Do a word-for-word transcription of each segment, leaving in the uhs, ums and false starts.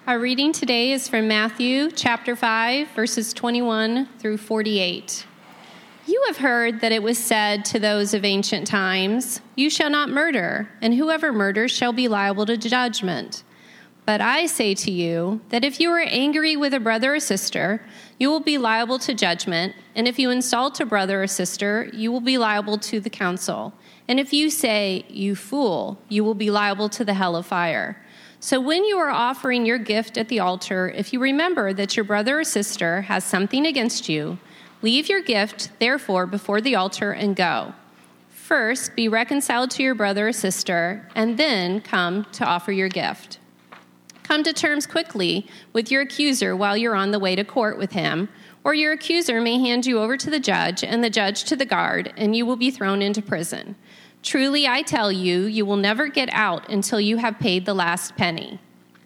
Our reading today is from Matthew chapter five, verses twenty-one through forty-eight. You have heard that it was said to those of ancient times, "You shall not murder, and whoever murders shall be liable to judgment." But I say to you that if you are angry with a brother or sister, you will be liable to judgment, and if you insult a brother or sister, you will be liable to the council. And if you say, "You fool," you will be liable to the hell of fire. So when you are offering your gift at the altar, if you remember that your brother or sister has something against you, leave your gift, therefore, before the altar and go. First, be reconciled to your brother or sister, and then come to offer your gift. Come to terms quickly with your accuser while you're on the way to court with him, or your accuser may hand you over to the judge, and the judge to the guard, and you will be thrown into prison. Truly, I tell you, you will never get out until you have paid the last penny.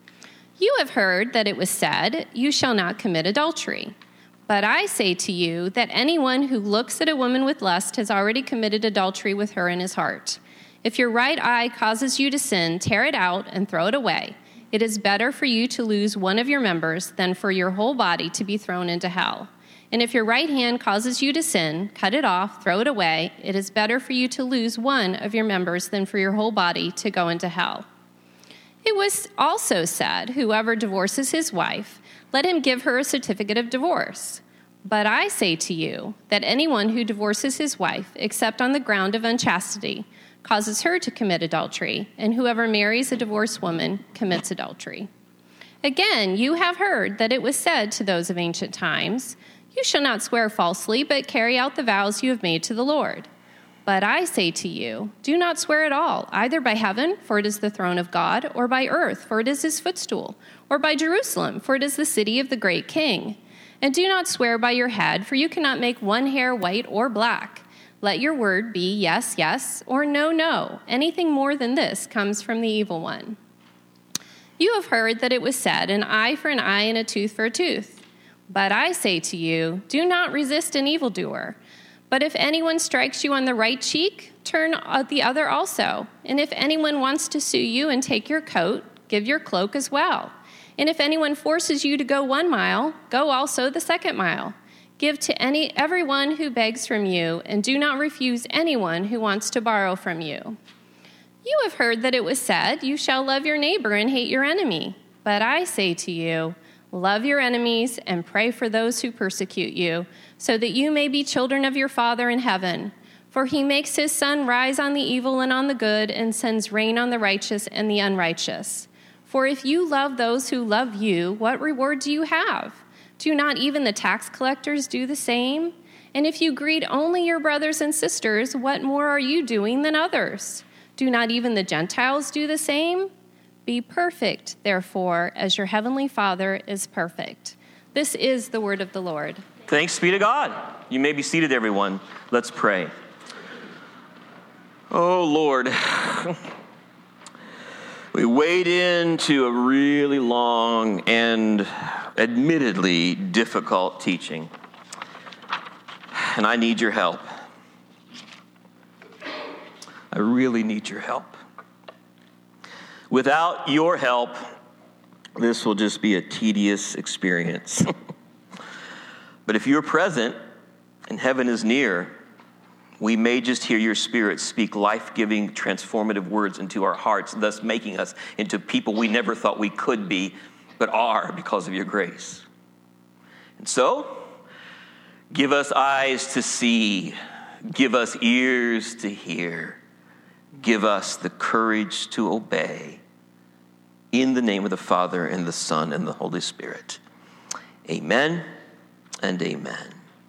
You have heard that it was said, "You shall not commit adultery." But I say to you that anyone who looks at a woman with lust has already committed adultery with her in his heart. If your right eye causes you to sin, tear it out and throw it away. It is better for you to lose one of your members than for your whole body to be thrown into hell. And if your right hand causes you to sin, cut it off, throw it away. It is better for you to lose one of your members than for your whole body to go into hell. It was also said, "Whoever divorces his wife, let him give her a certificate of divorce." But I say to you that anyone who divorces his wife, except on the ground of unchastity, causes her to commit adultery, and whoever marries a divorced woman commits adultery. Again, you have heard that it was said to those of ancient times, "You shall not swear falsely, but carry out the vows you have made to the Lord." But I say to you, do not swear at all, either by heaven, for it is the throne of God, or by earth, for it is his footstool, or by Jerusalem, for it is the city of the great king. And do not swear by your head, for you cannot make one hair white or black. Let your word be yes, yes, or no, no. Anything more than this comes from the evil one. You have heard that it was said, "An eye for an eye and a tooth for a tooth." But I say to you, do not resist an evildoer. But if anyone strikes you on the right cheek, turn the other also. And if anyone wants to sue you and take your coat, give your cloak as well. And if anyone forces you to go one mile, go also the second mile. Give to any everyone who begs from you, and do not refuse anyone who wants to borrow from you. You have heard that it was said, "You shall love your neighbor and hate your enemy." But I say to you, love your enemies and pray for those who persecute you, so that you may be children of your Father in heaven. For he makes his sun rise on the evil and on the good, and sends rain on the righteous and the unrighteous. For if you love those who love you, what reward do you have? Do not even the tax collectors do the same? And if you greet only your brothers and sisters, what more are you doing than others? Do not even the Gentiles do the same? Be perfect, therefore, as your heavenly Father is perfect. This is the word of the Lord. Thanks be to God. You may be seated, everyone. Let's pray. Oh, Lord, we wade into a really long and admittedly difficult teaching, and I need your help. I really need your help. Without your help, this will just be a tedious experience. But if you're present and heaven is near, we may just hear your Spirit speak life-giving, transformative words into our hearts, thus making us into people we never thought we could be, but are because of your grace. And so, give us eyes to see, give us ears to hear, give us the courage to obey. In the name of the Father, and the Son, and the Holy Spirit. Amen and amen.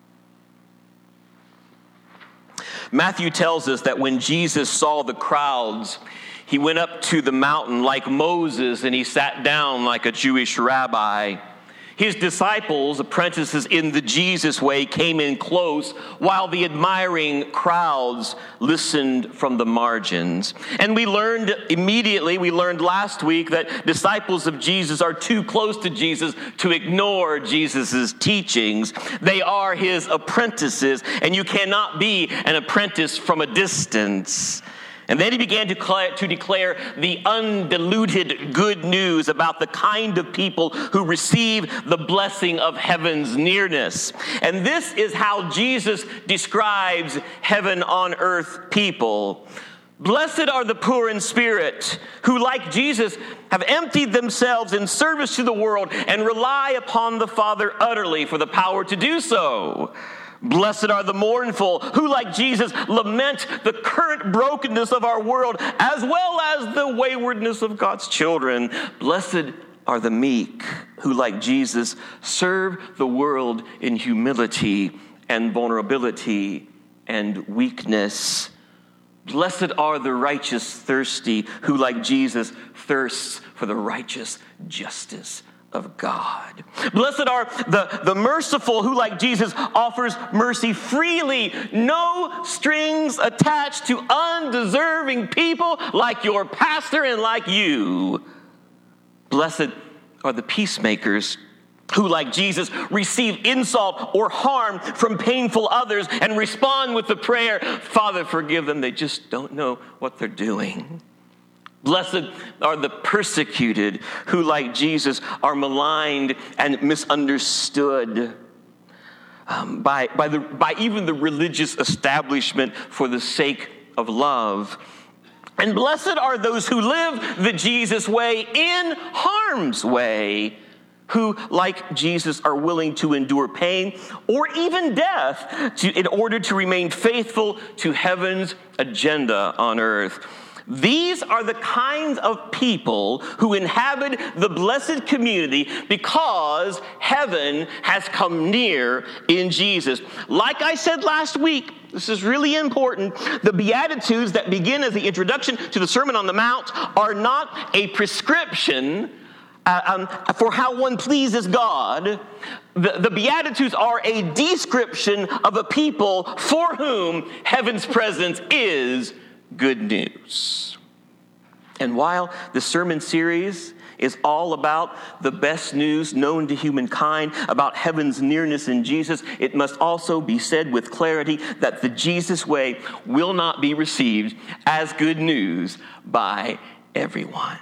Matthew tells us that when Jesus saw the crowds, he went up to the mountain like Moses, and he sat down like a Jewish rabbi. His disciples, apprentices in the Jesus way, came in close while the admiring crowds listened from the margins. And we learned immediately, we learned last week that disciples of Jesus are too close to Jesus to ignore Jesus' teachings. They are his apprentices, and you cannot be an apprentice from a distance. And then he began to declare, to declare the undiluted good news about the kind of people who receive the blessing of heaven's nearness. And this is how Jesus describes heaven on earth people. Blessed are the poor in spirit, who, like Jesus, have emptied themselves in service to the world and rely upon the Father utterly for the power to do so. Blessed are the mournful, who, like Jesus, lament the current brokenness of our world as well as the waywardness of God's children. Blessed are the meek, who, like Jesus, serve the world in humility and vulnerability and weakness. Blessed are the righteous thirsty, who, like Jesus, thirsts for the righteous justice of God. Blessed are the, the merciful, who, like Jesus, offers mercy freely, no strings attached to undeserving people like your pastor and like you. Blessed are the peacemakers, who, like Jesus, receive insult or harm from painful others and respond with the prayer, Father, forgive them, they just don't know what they're doing. Blessed are the persecuted, who, like Jesus, are maligned and misunderstood um, by, by, the, by even the religious establishment for the sake of love. And blessed are those who live the Jesus way in harm's way, who, like Jesus, are willing to endure pain or even death to, in order to remain faithful to heaven's agenda on earth. These are the kinds of people who inhabit the blessed community because heaven has come near in Jesus. Like I said last week, this is really important. The Beatitudes that begin as the introduction to the Sermon on the Mount are not a prescription uh, um, for how one pleases God. The, the Beatitudes are a description of a people for whom heaven's presence is good news. And while the sermon series is all about the best news known to humankind about heaven's nearness in Jesus, it must also be said with clarity that the Jesus way will not be received as good news by everyone.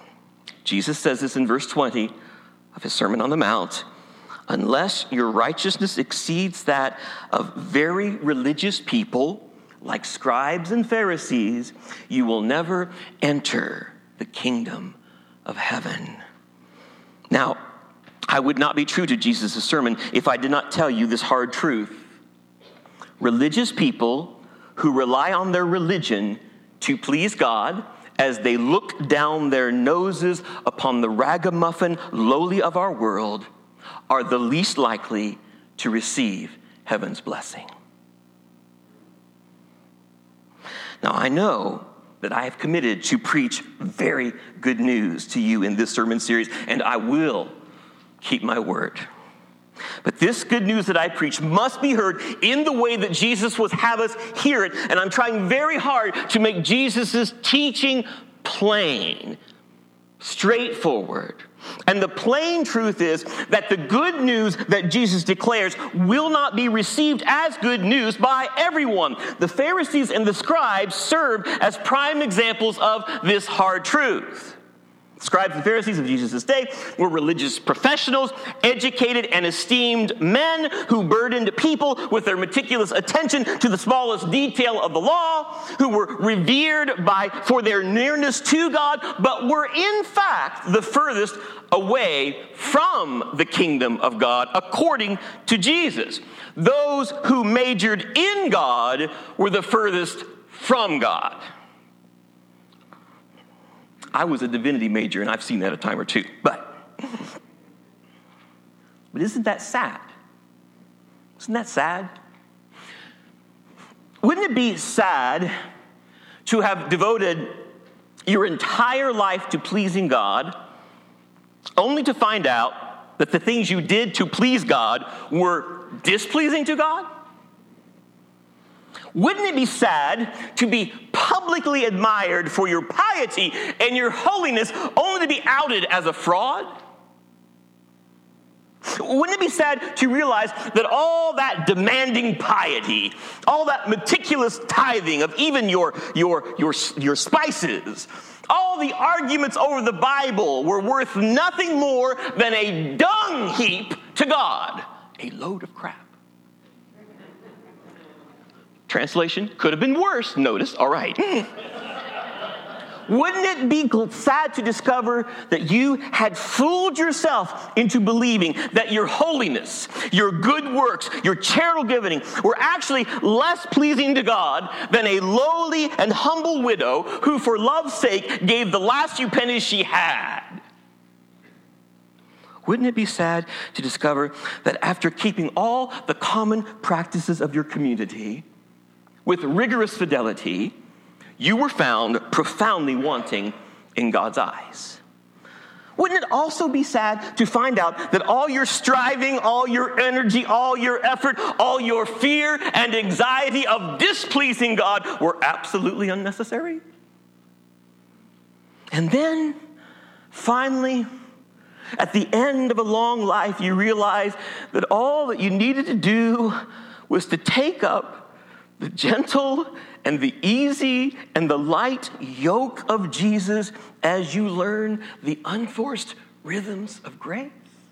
Jesus says this in verse twenty of his Sermon on the Mount. Unless your righteousness exceeds that of very religious people, like scribes and Pharisees, you will never enter the kingdom of heaven. Now, I would not be true to Jesus' sermon if I did not tell you this hard truth. Religious people who rely on their religion to please God as they look down their noses upon the ragamuffin lowly of our world are the least likely to receive heaven's blessing. Now, I know that I have committed to preach very good news to you in this sermon series, and I will keep my word. But this good news that I preach must be heard in the way that Jesus would have us hear it, and I'm trying very hard to make Jesus' teaching plain, straightforward. And the plain truth is that the good news that Jesus declares will not be received as good news by everyone. The Pharisees and the scribes served as prime examples of this hard truth. The scribes and Pharisees of Jesus' day were religious professionals, educated and esteemed men who burdened people with their meticulous attention to the smallest detail of the law, who were revered by for their nearness to God, but were in fact the furthest away from the kingdom of God, according to Jesus. Those who majored in God were the furthest from God. I was a divinity major, and I've seen that a time or two. But, but isn't that sad? Isn't that sad? Wouldn't it be sad to have devoted your entire life to pleasing God, only to find out that the things you did to please God were displeasing to God? Wouldn't it be sad to be publicly admired for your piety and your holiness only to be outed as a fraud? Wouldn't it be sad to realize that all that demanding piety, all that meticulous tithing of even your, your, your, your spices, all the arguments over the Bible were worth nothing more than a dung heap to God, a load of crap? Translation, could have been worse, notice, all right. Wouldn't it be sad to discover that you had fooled yourself into believing that your holiness, your good works, your charitable giving were actually less pleasing to God than a lowly and humble widow who, for love's sake, gave the last few pennies she had? Wouldn't it be sad to discover that after keeping all the common practices of your community with rigorous fidelity, you were found profoundly wanting in God's eyes? Wouldn't it also be sad to find out that all your striving, all your energy, all your effort, all your fear and anxiety of displeasing God were absolutely unnecessary? And then, finally, at the end of a long life, you realize that all that you needed to do was to take up the gentle and the easy and the light yoke of Jesus as you learn the unforced rhythms of grace.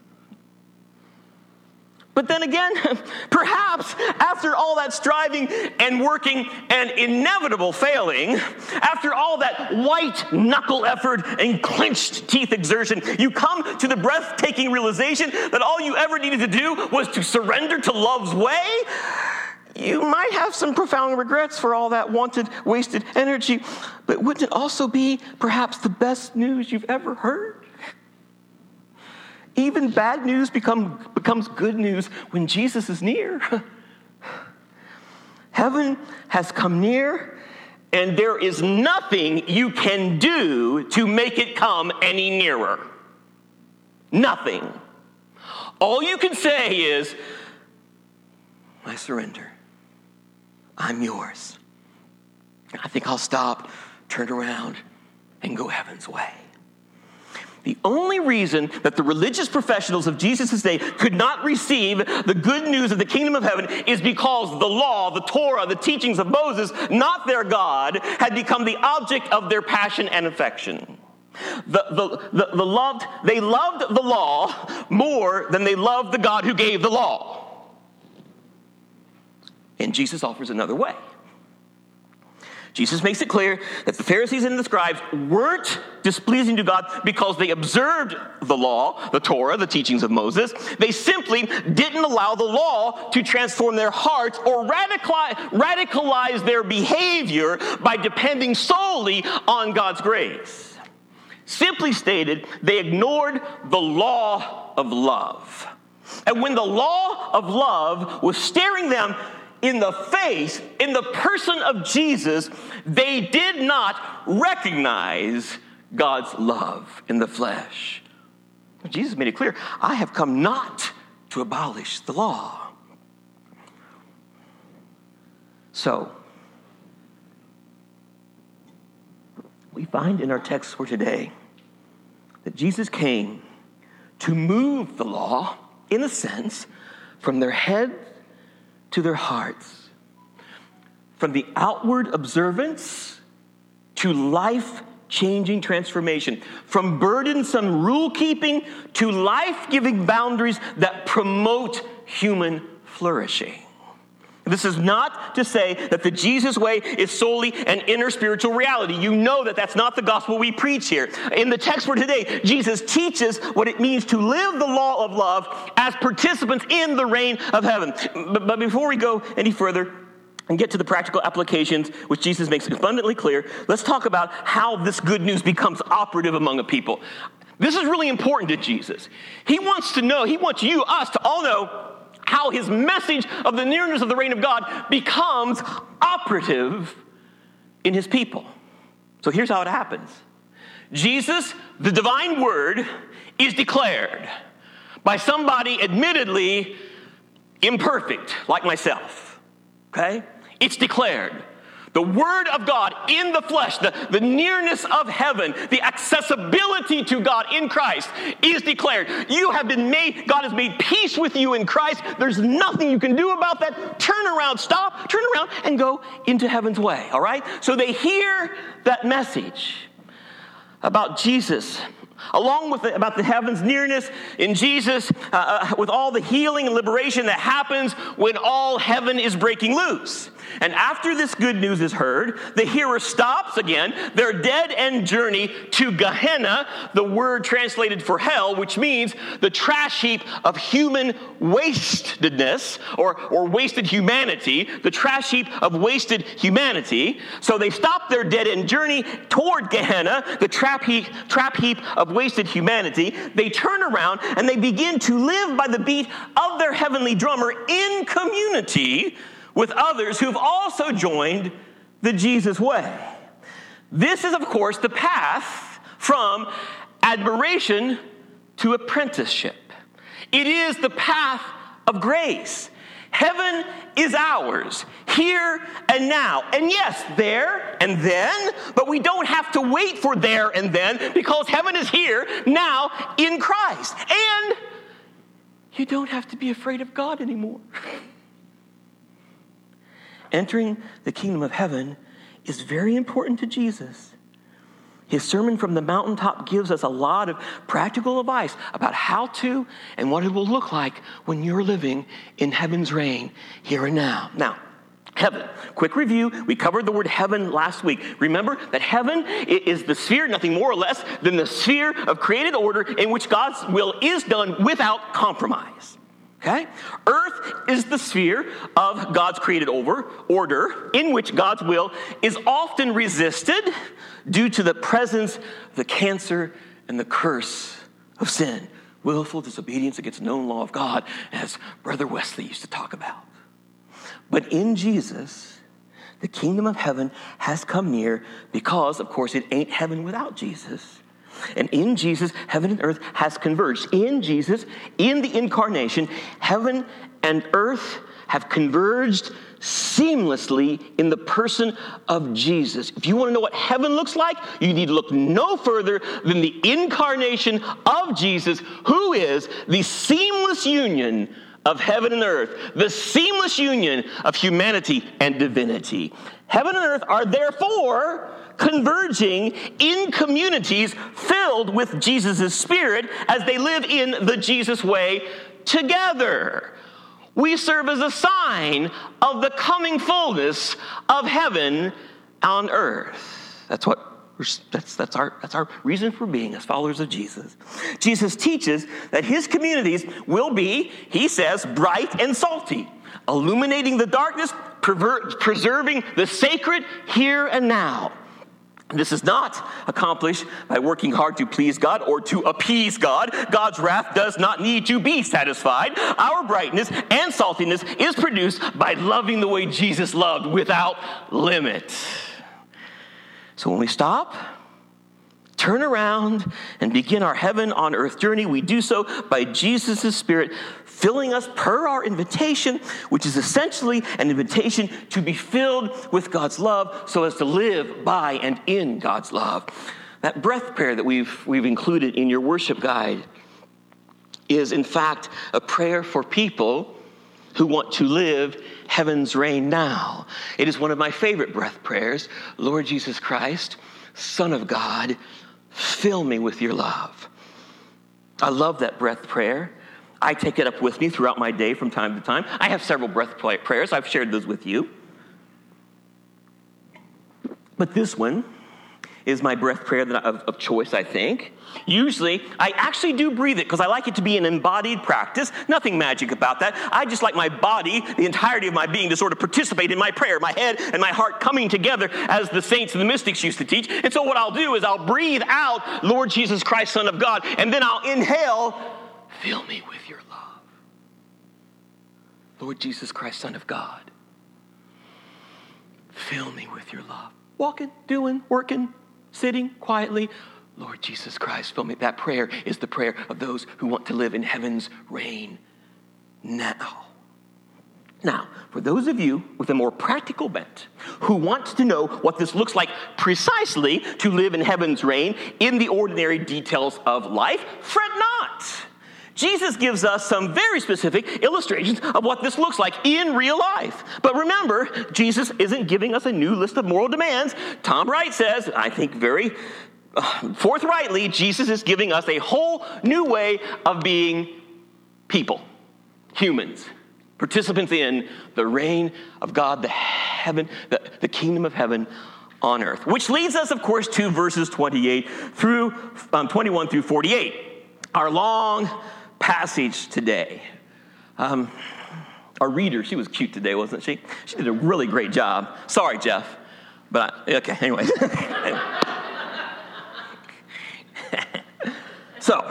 But then again, perhaps after all that striving and working and inevitable failing, after all that white knuckle effort and clenched teeth exertion, you come to the breathtaking realization that all you ever needed to do was to surrender to love's way. You might have some profound regrets for all that wanted, wasted energy, but wouldn't it also be perhaps the best news you've ever heard? Even bad news become, becomes good news when Jesus is near. Heaven has come near, and there is nothing you can do to make it come any nearer. Nothing. All you can say is, I surrender. I'm yours. I think I'll stop, turn around, and go heaven's way. The only reason that the religious professionals of Jesus' day could not receive the good news of the kingdom of heaven is because the law, the Torah, the teachings of Moses, not their God, had become the object of their passion and affection. The, the, the, the loved, they loved the law more than they loved the God who gave the law. And Jesus offers another way. Jesus makes it clear that the Pharisees and the scribes weren't displeasing to God because they observed the law, the Torah, the teachings of Moses. They simply didn't allow the law to transform their hearts or radicalize, radicalize their behavior by depending solely on God's grace. Simply stated, they ignored the law of love. And when the law of love was staring them in the face, in the person of Jesus, they did not recognize God's love in the flesh. Jesus made it clear, I have come not to abolish the law. So, we find in our text for today that Jesus came to move the law, in a sense, from their head to their hearts, from the outward observance to life-changing transformation, from burdensome rule-keeping to life-giving boundaries that promote human flourishing. This is not to say that the Jesus way is solely an inner spiritual reality. You know that that's not the gospel we preach here. In the text for today, Jesus teaches what it means to live the law of love as participants in the reign of heaven. But, but before we go any further and get to the practical applications, which Jesus makes abundantly clear, let's talk about how this good news becomes operative among a people. This is really important to Jesus. He wants to know, he wants you, us, to all know how his message of the nearness of the reign of God becomes operative in his people. So here's how it happens. Jesus, the divine word, is declared by somebody admittedly imperfect, like myself. Okay? It's declared The Word of God in the flesh, the, the nearness of heaven, the accessibility to God in Christ is declared. You have been made, God has made peace with you in Christ. There's nothing you can do about that. Turn around, stop, turn around, and go into heaven's way, all right? So they hear that message about Jesus, along with the, about the heaven's nearness in Jesus, uh, uh, with all the healing and liberation that happens when all heaven is breaking loose. And after this good news is heard, the hearer stops again their dead-end journey to Gehenna, the word translated for hell, which means the trash heap of human wastedness, or, or wasted humanity, the trash heap of wasted humanity. So they stop their dead-end journey toward Gehenna, the trap heap, trap heap of wasted humanity. They turn around and they begin to live by the beat of their heavenly drummer in community with others who've also joined the Jesus way. This is, of course, the path from admiration to apprenticeship. It is the path of grace. Heaven is ours, here and now. And yes, there and then, but we don't have to wait for there and then because heaven is here now in Christ. And you don't have to be afraid of God anymore. Entering the kingdom of heaven is very important to Jesus. His Sermon from the Mountaintop gives us a lot of practical advice about how to and what it will look like when you're living in heaven's reign here and now. Now, heaven. Quick review. We covered the word heaven last week. Remember that heaven is the sphere, nothing more or less than the sphere of created order in which God's will is done without compromise. Okay? Earth is the sphere of God's created over, order in which God's will is often resisted due to the presence of the cancer and the curse of sin. Willful disobedience against the known law of God, as Brother Wesley used to talk about. But in Jesus, the kingdom of heaven has come near because, of course, it ain't heaven without Jesus. And in Jesus, heaven and earth has converged. In Jesus, in the incarnation, heaven and earth have converged seamlessly in the person of Jesus. If you want to know what heaven looks like, you need to look no further than the incarnation of Jesus, who is the seamless union of heaven and earth, the seamless union of humanity and divinity. Heaven and earth are therefore converging in communities filled with Jesus' Spirit as they live in the Jesus way together. We serve as a sign of the coming fullness of heaven on earth. That's what we're, that's that's our that's our reason for being as followers of Jesus. Jesus teaches that his communities will be, he says, bright and salty, illuminating the darkness, perver- preserving the sacred here and now. This is not accomplished by working hard to please God or to appease God. God's wrath does not need to be satisfied. Our brightness and saltiness is produced by loving the way Jesus loved without limit. So when we stop, turn around, and begin our heaven on earth journey, we do so by Jesus' Spirit filling us per our invitation, which is essentially an invitation to be filled with God's love so as to live by and in God's love. That breath prayer that we've, we've included in your worship guide is, in fact, a prayer for people who want to live heaven's reign now. It is one of my favorite breath prayers. Lord Jesus Christ, Son of God, fill me with your love. I love that breath prayer. I take it up with me throughout my day from time to time. I have several breath prayers. I've shared those with you. But this one is my breath prayer that I, of, of choice, I think. Usually, I actually do breathe it because I like it to be an embodied practice. Nothing magic about that. I just like my body, the entirety of my being, to sort of participate in my prayer, my head and my heart coming together as the saints and the mystics used to teach. And so what I'll do is I'll breathe out, Lord Jesus Christ, Son of God, and then I'll inhale, fill me with your love. Lord Jesus Christ, Son of God, fill me with your love. Walking, doing, working, sitting quietly. Lord Jesus Christ, fill me. That prayer is the prayer of those who want to live in heaven's reign now. Now, for those of you with a more practical bent who want to know what this looks like precisely to live in heaven's reign in the ordinary details of life, fret not. Jesus gives us some very specific illustrations of what this looks like in real life. But remember, Jesus isn't giving us a new list of moral demands. Tom Wright says, I think very uh, forthrightly, Jesus is giving us a whole new way of being people, humans, participants in the reign of God, the heaven, the, the kingdom of heaven on earth. Which leads us, of course, to verses twenty-eight through um, twenty-one through forty-eight, our long passage today. Um, our reader, she was cute today, wasn't she? She did a really great job. Sorry, Jeff, but I, okay. Anyway, so.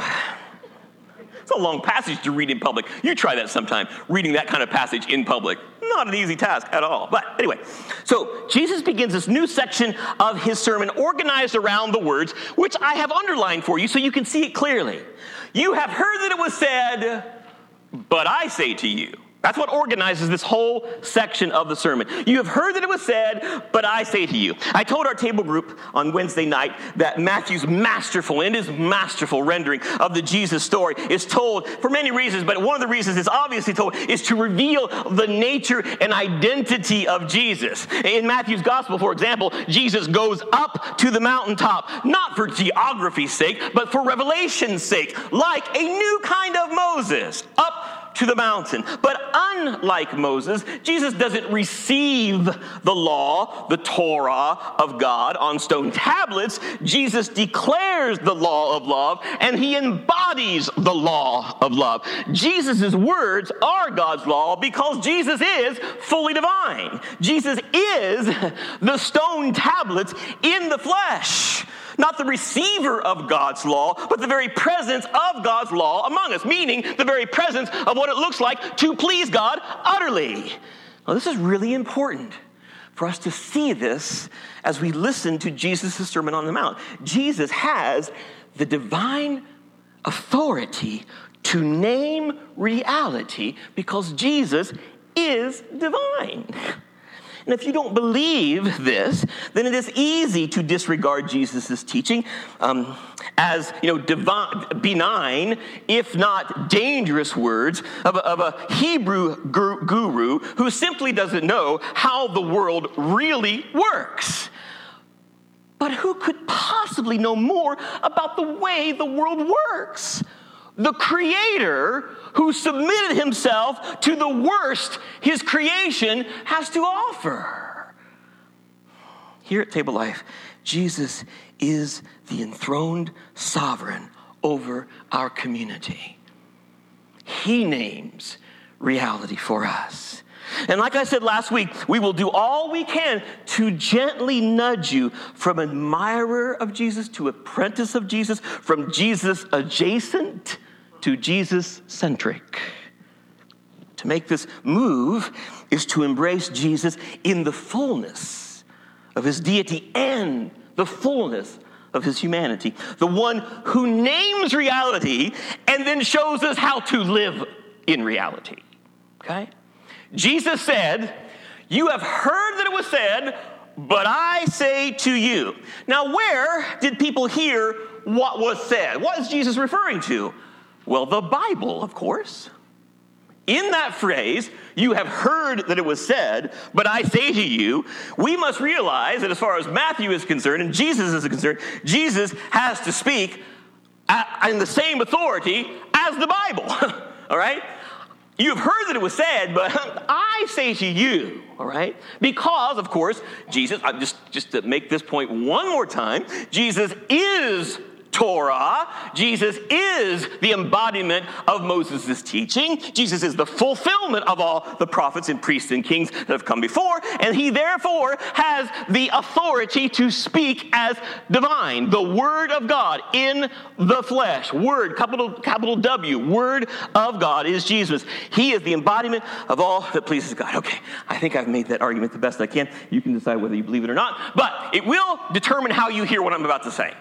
It's a long passage to read in public. You try that sometime, reading that kind of passage in public. Not an easy task at all. But anyway, so Jesus begins this new section of his sermon organized around the words, which I have underlined for you so you can see it clearly. You have heard that it was said, but I say to you. That's what organizes this whole section of the sermon. You have heard that it was said, but I say to you. I told our table group on Wednesday night that Matthew's masterful, and his masterful rendering of the Jesus story is told for many reasons, but one of the reasons it's obviously told is to reveal the nature and identity of Jesus. In Matthew's gospel, for example, Jesus goes up to the mountaintop, not for geography's sake, but for revelation's sake, like a new kind of Moses, up to the mountain. But unlike Moses, Jesus doesn't receive the law, the Torah of God on stone tablets. Jesus declares the law of love, and he embodies the law of love. Jesus' words are God's law because Jesus is fully divine. Jesus is the stone tablets in the flesh. Not the receiver of God's law, but the very presence of God's law among us, meaning the very presence of what it looks like to please God utterly. Now, this is really important for us to see this as we listen to Jesus' Sermon on the Mount. Jesus has the divine authority to name reality because Jesus is divine. And if you don't believe this, then it is easy to disregard Jesus' teaching um, as, you know, divine, benign, if not dangerous words of a, of a Hebrew guru who simply doesn't know how the world really works. But who could possibly know more about the way the world works? The Creator who submitted himself to the worst his creation has to offer. Here at Table Life, Jesus is the enthroned sovereign over our community. He names reality for us. And like I said last week, we will do all we can to gently nudge you from admirer of Jesus to apprentice of Jesus, from Jesus adjacent to Jesus-centric. To make this move is to embrace Jesus in the fullness of his deity and the fullness of his humanity. The one who names reality and then shows us how to live in reality. Okay? Jesus said, you have heard that it was said, but I say to you. Now, where did people hear what was said? What is Jesus referring to? Well, the Bible, of course. In that phrase, you have heard that it was said, but I say to you, we must realize that as far as Matthew is concerned and Jesus is concerned, Jesus has to speak in the same authority as the Bible. All right? You have heard that it was said, but I say to you, all right? Because, of course, Jesus, I'm just, just to make this point one more time, Jesus is Torah. Jesus is the embodiment of Moses' teaching. Jesus is the fulfillment of all the prophets and priests and kings that have come before, and he therefore has the authority to speak as divine, the Word of God in the flesh. Word, capital, capital W, Word of God is Jesus. He is the embodiment of all that pleases God. Okay, I think I've made that argument the best I can. You can decide whether you believe it or not, but it will determine how you hear what I'm about to say.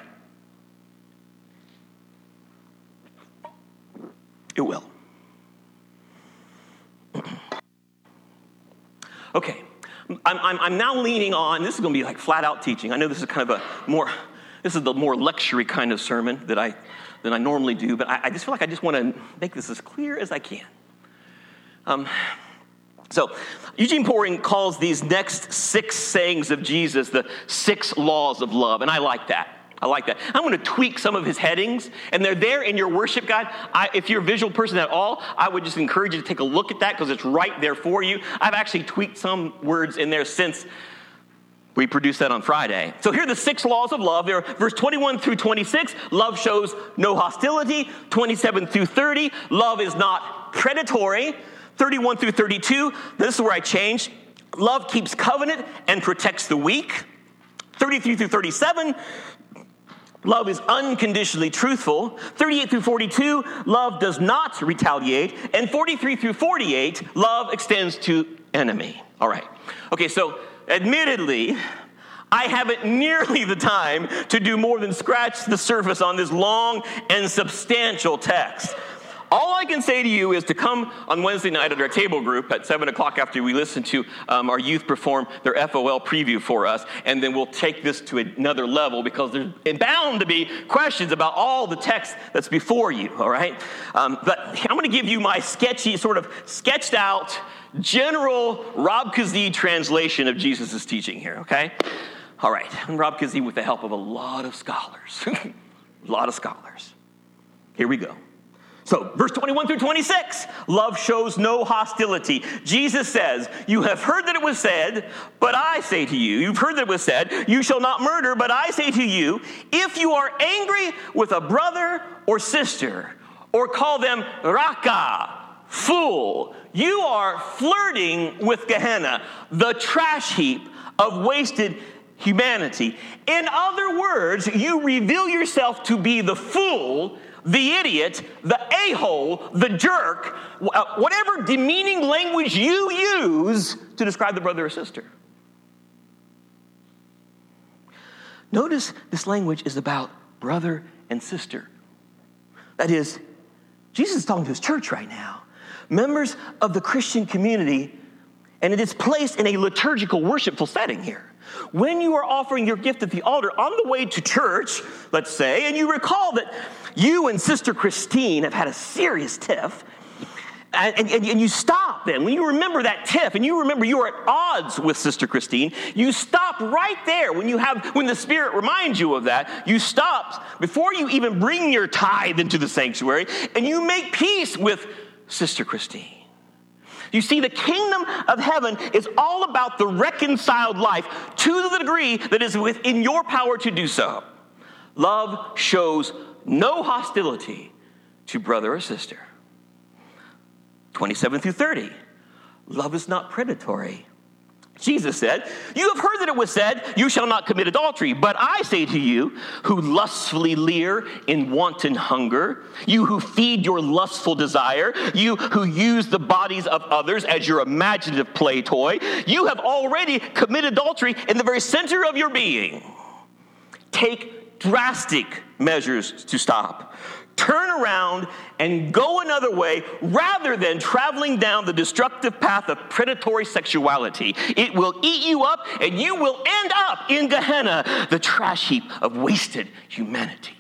It will. Okay, I'm, I'm, I'm now leaning on, this is going to be like flat out teaching. I know this is kind of a more, this is the more lecture-y kind of sermon that I, than I normally do, but I, I just feel like I just want to make this as clear as I can. Um, so, Eugene Poring calls these next six sayings of Jesus the six laws of love, and I like that. I like that. I'm going to tweak some of his headings, and they're there in your worship guide. I, if you're a visual person at all, I would just encourage you to take a look at that because it's right there for you. I've actually tweaked some words in there since we produced that on Friday. So here are the six laws of love. There are verse twenty-one through twenty-six. Love shows no hostility. twenty-seven through thirty. Love is not predatory. thirty-one through thirty-two. This is where I changed. Love keeps covenant and protects the weak. thirty-three through thirty-seven. Love is unconditionally truthful. thirty-eight through forty-two, love does not retaliate. And forty-three through forty-eight, love extends to enemy. All right. Okay, so admittedly, I haven't nearly the time to do more than scratch the surface on this long and substantial text. All I can say to you is to come on Wednesday night at our table group at seven o'clock after we listen to um, our youth perform their F O L preview for us, and then we'll take this to another level because there's bound to be questions about all the text that's before you, all right? Um, but I'm going to give you my sketchy, sort of sketched out, general Rob Kazee translation of Jesus' teaching here, okay? All right, and Rob Kazee with the help of a lot of scholars, a lot of scholars. Here we go. So, verse twenty-one through twenty-six, love shows no hostility. Jesus says, you have heard that it was said, but I say to you, you've heard that it was said, you shall not murder, but I say to you, if you are angry with a brother or sister, or call them raka, fool, you are flirting with Gehenna, the trash heap of wasted humanity. In other words, you reveal yourself to be the fool, the idiot, the a-hole, the jerk, whatever demeaning language you use to describe the brother or sister. Notice this language is about brother and sister. That is, Jesus is talking to his church right now, members of the Christian community, and it is placed in a liturgical worshipful setting here. When you are offering your gift at the altar on the way to church, let's say, and you recall that you and Sister Christine have had a serious tiff, and, and, and you stop then. When you remember that tiff, and you remember you are at odds with Sister Christine, you stop right there. When you have, when the Spirit reminds you of that, you stop before you even bring your tithe into the sanctuary, and you make peace with Sister Christine. You see, the kingdom of heaven is all about the reconciled life to the degree that is within your power to do so. Love shows no hostility to brother or sister. twenty-seven through thirty. Love is not predatory. Jesus said, you have heard that it was said, you shall not commit adultery. But I say to you, who lustfully leer in wanton hunger, you who feed your lustful desire, you who use the bodies of others as your imaginative play toy, you have already committed adultery in the very center of your being. Take drastic measures to stop. Turn around and go another way rather than traveling down the destructive path of predatory sexuality. It will eat you up and you will end up in Gehenna, the trash heap of wasted humanity.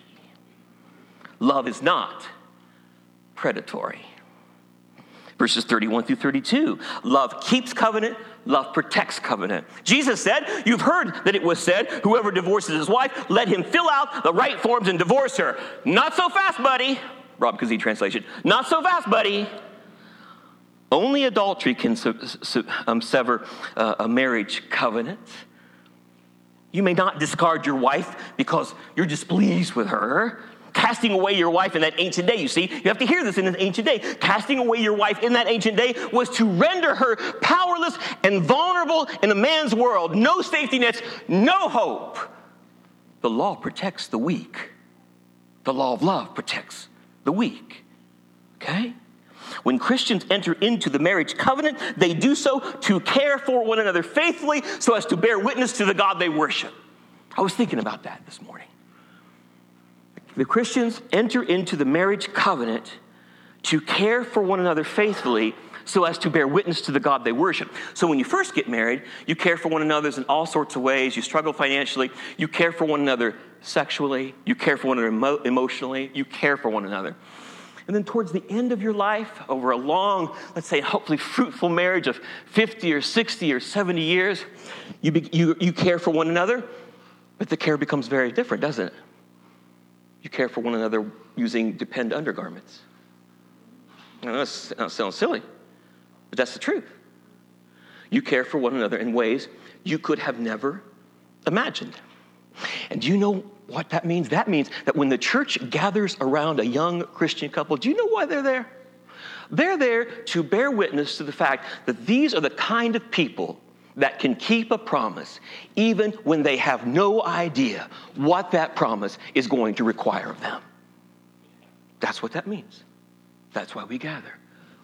Love is not predatory. Verses thirty-one through thirty-two. Love keeps covenant. Love protects covenant. Jesus said, you've heard that it was said, whoever divorces his wife, let him fill out the right forms and divorce her. Not so fast, buddy. Rob Kazee translation. Not so fast, buddy. Only adultery can su- su- um, sever uh, a marriage covenant. You may not discard your wife because you're displeased with her. Casting away your wife in that ancient day, you see, you have to hear this in an ancient day. Casting away your wife in that ancient day was to render her powerless and vulnerable in a man's world. No safety nets, no hope. The law protects the weak. The law of love protects the weak. Okay? When Christians enter into the marriage covenant, they do so to care for one another faithfully so as to bear witness to the God they worship. I was thinking about that this morning. The Christians enter into the marriage covenant to care for one another faithfully so as to bear witness to the God they worship. So when you first get married, you care for one another in all sorts of ways. You struggle financially. You care for one another sexually. You care for one another emo- emotionally. You care for one another. And then towards the end of your life, over a long, let's say, hopefully fruitful marriage of fifty or sixty or seventy years, you, be, you, you care for one another, but the care becomes very different, doesn't it? You care for one another using depend undergarments. I know that sounds silly, but that's the truth. You care for one another in ways you could have never imagined. And do you know what that means? That means that when the church gathers around a young Christian couple, do you know why they're there? They're there to bear witness to the fact that these are the kind of people that can keep a promise even when they have no idea what that promise is going to require of them. That's what that means. That's why we gather.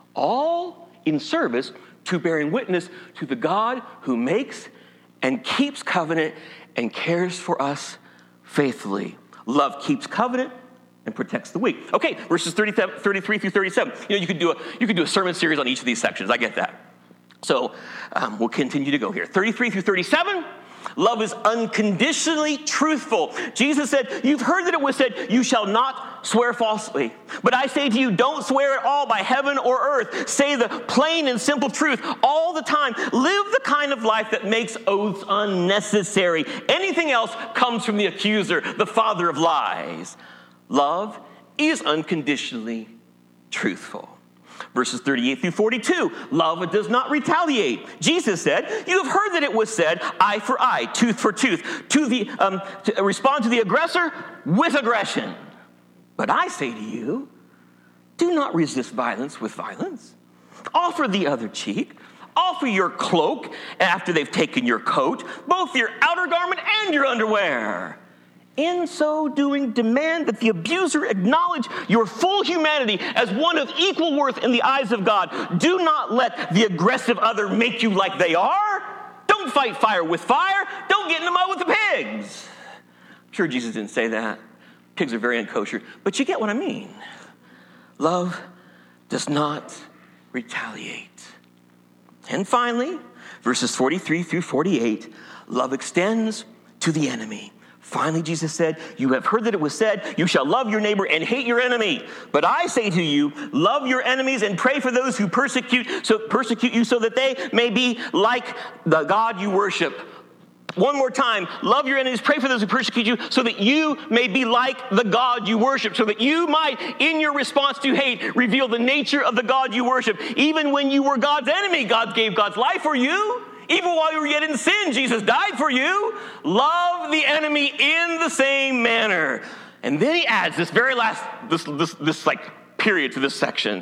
All in service to bearing witness to the God who makes and keeps covenant and cares for us faithfully. Love keeps covenant and protects the weak. Okay, verses thirty-three through thirty-seven. You know, you could do a you could do a sermon series on each of these sections. I get that. So um, we'll continue to go here. thirty-three through thirty-seven. Love is unconditionally truthful. Jesus said, you've heard that it was said, you shall not swear falsely. But I say to you, don't swear at all by heaven or earth. Say the plain and simple truth all the time. Live the kind of life that makes oaths unnecessary. Anything else comes from the accuser, the father of lies. Love is unconditionally truthful. Verses thirty-eight through forty-two, love does not retaliate. Jesus said, you have heard that it was said, eye for eye, tooth for tooth, to the um, to respond to the aggressor with aggression. But I say to you, do not resist violence with violence. Offer the other cheek. Offer your cloak after they've taken your coat, both your outer garment and your underwear. In so doing, demand that the abuser acknowledge your full humanity as one of equal worth in the eyes of God. Do not let the aggressive other make you like they are. Don't fight fire with fire. Don't get in the mud with the pigs. I'm sure Jesus didn't say that. Pigs are very unkosher. But you get what I mean. Love does not retaliate. And finally, verses forty-three through forty-eight, love extends to the enemy. Finally, Jesus said, you have heard that it was said, you shall love your neighbor and hate your enemy. But I say to you, love your enemies and pray for those who persecute, so persecute you so that they may be like the God you worship. One more time, love your enemies, pray for those who persecute you so that you may be like the God you worship, so that you might, in your response to hate, reveal the nature of the God you worship. Even when you were God's enemy, God gave God's life for you. Even while you were yet in sin, Jesus died for you. Love the enemy in the same manner. And then he adds this very last, this, this, this like period to this section.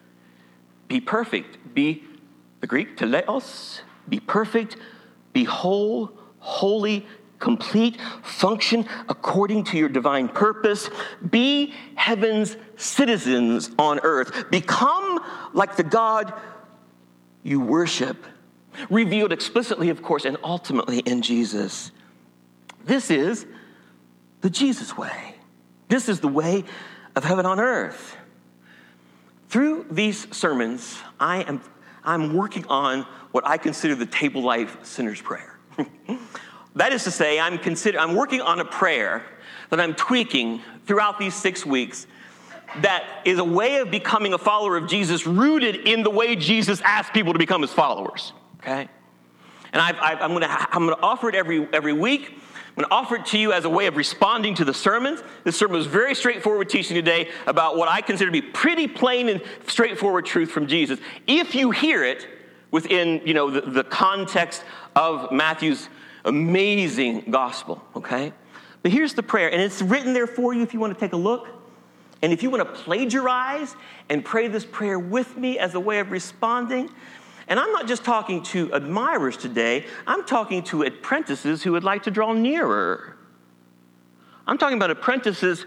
Be perfect. Be, the Greek, teleos. Be perfect. Be whole, holy, complete. Function according to your divine purpose. Be heaven's citizens on earth. Become like the God you worship. Revealed explicitly, of course, and ultimately in Jesus. This is the Jesus way. This is the way of heaven on earth. Through these sermons, I am I'm working on what I consider the table life sinner's prayer. That is to say, I'm consider I'm working on a prayer that I'm tweaking throughout these six weeks that is a way of becoming a follower of Jesus rooted in the way Jesus asked people to become his followers. Okay, and I've, I've, I'm going to I'm going to offer it every every week. I'm going to offer it to you as a way of responding to the sermons. This sermon was very straightforward teaching today about what I consider to be pretty plain and straightforward truth from Jesus. If you hear it within, you know, the, the context of Matthew's amazing gospel, okay? But here's the prayer, and it's written there for you if you want to take a look. And if you want to plagiarize and pray this prayer with me as a way of responding. And I'm not just talking to admirers today. I'm talking to apprentices who would like to draw nearer. I'm talking about apprentices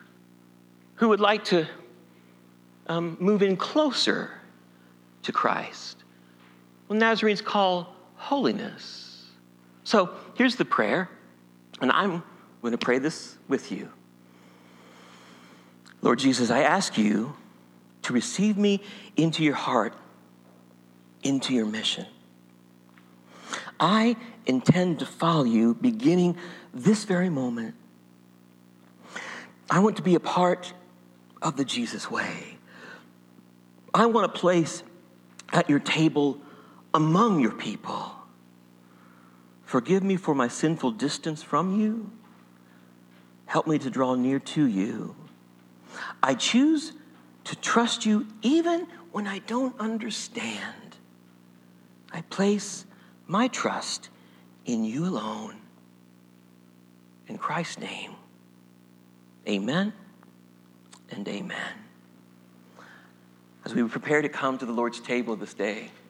who would like to um, move in closer to Christ. Well, Nazarenes call holiness. So here's the prayer, and I'm going to pray this with you. Lord Jesus, I ask you to receive me into your heart into your mission. I intend to follow you beginning this very moment. I want to be a part of the Jesus way. I want a place at your table among your people. Forgive me for my sinful distance from you. Help me to draw near to you. I choose to trust you even when I don't understand. I place my trust in you alone. In Christ's name, amen and amen. As we prepare to come to the Lord's table this day,